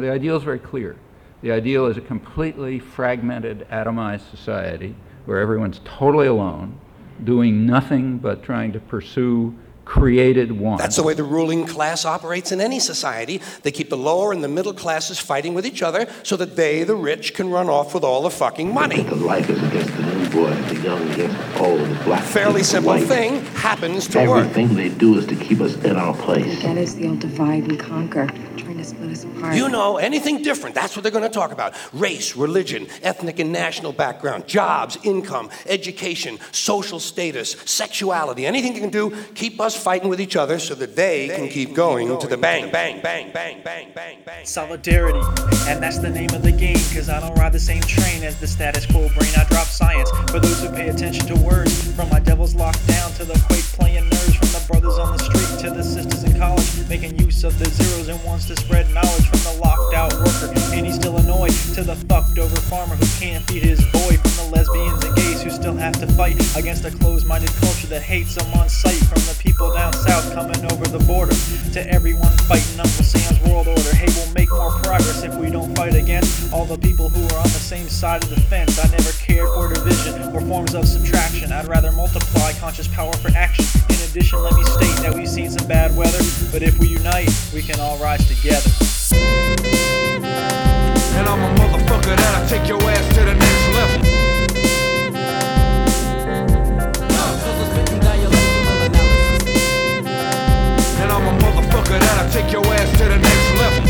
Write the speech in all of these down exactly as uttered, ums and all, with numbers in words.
Now, the ideal is very clear. The ideal is a completely fragmented, atomized society where everyone's totally alone, doing nothing but trying to pursue created wants. That's the way the ruling class operates in any society. They keep the lower and the middle classes fighting with each other so that they, the rich, can run off with all the fucking money. The life is against the new boy, the young against the old, the black. Fairly simple thing happens to Everything work. Everything they do is to keep us in our place. Again, is the old divide and conquer, trying to split us apart. You know, anything different, that's what they're going to talk about. Race, religion, ethnic and national background, jobs, income, education, social status, sexuality, anything they can do, keep us fighting with each other so that they, they can keep can going, going to the bang, bang, bang, bang, bang, bang, bang. Solidarity, and that's the name of the game, cause I don't ride the same train as the status quo brain. I drop science for those who pay attention to words, from my devil's locked down to the quake playing nerds, from the brothers on the street to the sisters in college, making use of the zeros and ones to spread knowledge, from the locked out worker and he's still annoyed to the fucked over farmer who can't feed his boy, from the lesbians and gays who still have to fight against a closed-minded culture that hates them on sight, from the people down south coming over the border to everyone fighting Uncle Sam's world order. Hey, we'll make more progress if we don't fight against all the people who are on the same side of the fence. I never cared for division or forms of subtraction. I'd rather multiply conscious power for action. In addition, let me state that we've seen some bad weather, but if we unite, we can all rise together. And I'm a motherfucker that'll take your ass to the next level. And I'm a motherfucker that'll take your ass to the next level.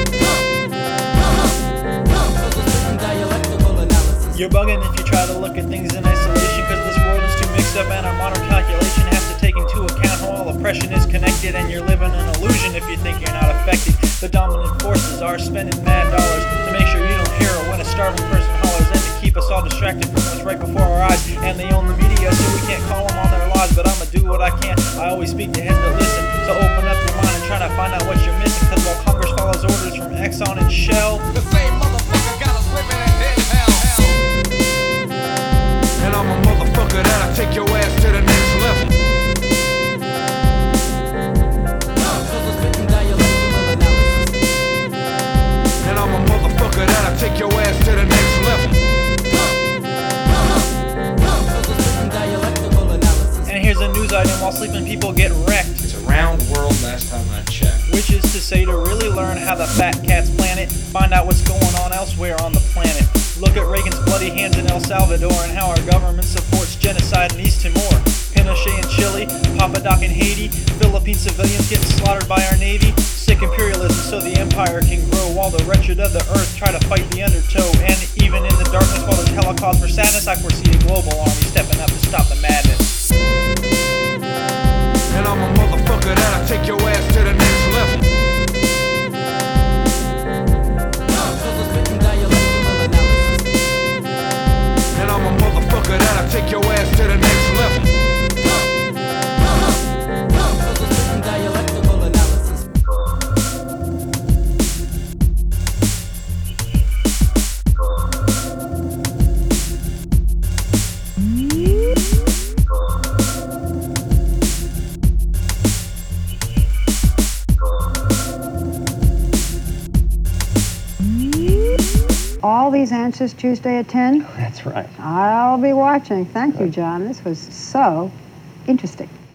You're bugging if you try to look at things in isolation, cause this world is too mixed up and our modern calculation has to take into account how all oppression is connected, and you're living an illusion if you think you're not affected. The dominant forces are spending mad dollars to make sure you don't hear it when a starving person hollers, and to keep us all distracted from what's right before our eyes. And they own the media so we can't call them on their lies, but I'ma do what I can. I always speak to heads that listen, so open up your mind and try to find out what you're missing, cause while Congress follows orders from Exxon and Shell, the same motherfucker got us living in dead hell. And I'm a motherfucker that'll take your ass to the next level. And I'm a motherfucker that'll take your ass to the next level. and here's a news item: while sleeping people get wrecked. It's a round world last time I checked. Which is to say, to really learn how the fat cats plan it, find out what's going on elsewhere on the planet. Look at Reagan's bloody hands in El Salvador and how our government supports genocide in East Timor. Pinochet in Chile, Papadoc in Haiti, Philippine civilians getting slaughtered by our Navy. Sick imperialism so the empire can grow, while the wretched of the earth try to fight the undertow. And even in the darkness, while there's holocaust for sadness, I foresee a global army stepping up to stop the madness. And I'm a motherfucker that'll take your ass to the next level. And I'm a motherfucker that'll take your ass to the next level. All these answers Tuesday at ten? That's right. I'll be watching. Thank you, John. This was so interesting.